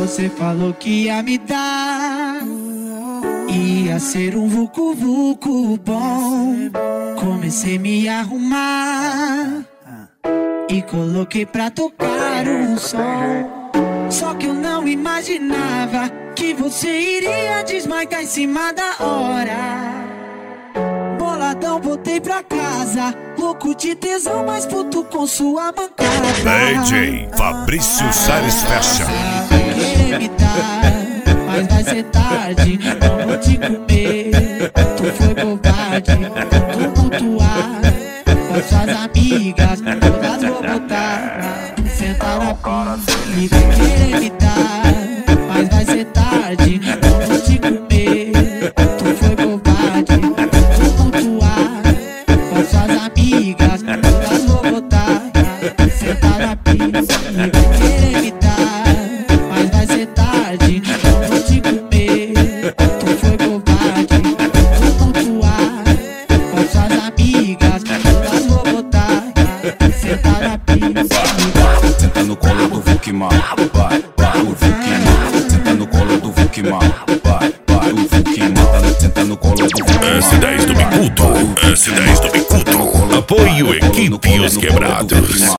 você falou que ia me dar, ia ser um vucu-vucu bom. Comecei a me arrumar e coloquei pra tocar um som. Só que eu não imaginava que você iria desmarcar em cima da hora. Boladão, voltei pra casa, louco de tesão, mas puto com sua bancada. DJ Fabrício Salles Fashion. Vai querer me dar, mas vai ser tarde, não vou te comer. Tu foi covarde, tumultuar com suas amigas, todas vou botar pra sentar na pia. E vai querer me dar, mas vai ser tarde, não vou te comer. Tu foi covarde, tumultuar com suas amigas, todas vou botar pra sentar na pia. E vai querer me dar, mas vai ser tarde, não vou te comer. Tu foi covarde, tumultuar com suas amigas, todas vou botar pra sentar na pia. Senta no colo do Vukimar, vai, vai, o Vukimar. Senta no colo do Vukimar, vai, vai, o Vukimar. Senta no colo do Vukimar. S10 do Bicudo, S10 do Bicudo. Apoio Equipe Os Quebrados.